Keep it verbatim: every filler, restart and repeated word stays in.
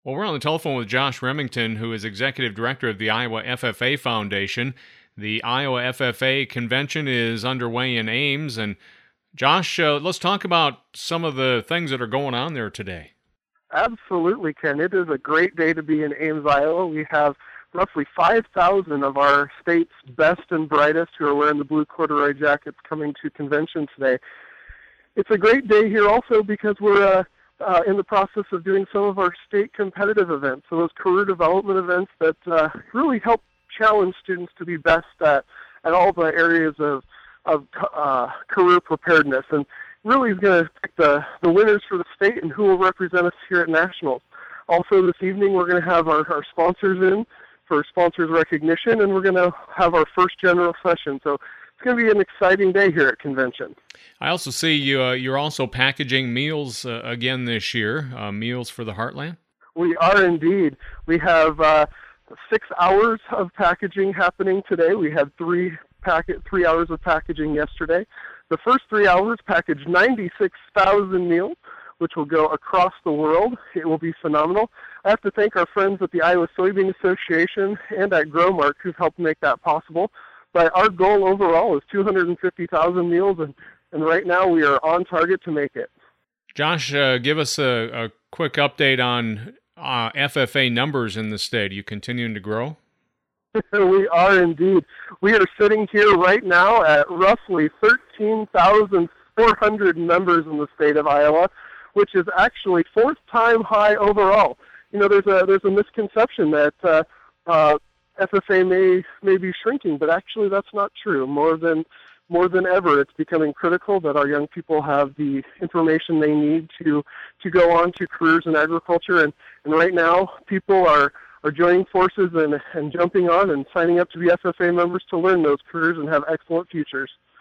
Well, we're on the telephone with Josh Remington, who is Executive Director of the Iowa F F A Foundation. The Iowa F F A convention is underway in Ames. And Josh, uh, let's talk about some of the things that are going on there today. Absolutely, Ken. It is a great day to be in Ames, Iowa. We have roughly five thousand of our state's best and brightest who are wearing the blue corduroy jackets coming to convention today. It's a great day here also because we're uh, uh, in the process of doing some of our state competitive events, so those career development events that uh, really help challenge students to be best at, at all the areas of, of uh, career preparedness, and really is going to pick the, the winners for the state and who will represent us here at Nationals. Also this evening we're going to have our, our sponsors in for sponsors recognition, and we're going to have our first general session. So it's going to be an exciting day here at convention. I also see you, uh, you're also packaging meals uh, again this year, uh, Meals for the Heartland. We are indeed. We have uh, six hours of packaging happening today. We had three packet, three hours of packaging yesterday. The first three hours packaged ninety-six thousand meals, which will go across the world. It will be phenomenal. I have to thank our friends at the Iowa Soybean Association and at Growmark who've helped make that possible. But our goal overall is two hundred fifty thousand meals, and, and right now we are on target to make it. Josh, uh, give us a, a quick update on uh, F F A numbers in the state. Are you continuing to grow? We are indeed. We are sitting here right now at roughly thirteen thousand four hundred members in the state of Iowa, which is actually fourth time high overall. You know, there's a there's a misconception that uh, uh, F F A may may be shrinking, but actually that's not true. More than more than ever, it's becoming critical that our young people have the information they need to to go on to careers in agriculture. And, and right now, people are are joining forces and, and jumping on and signing up to be F F A members to learn those careers and have excellent futures.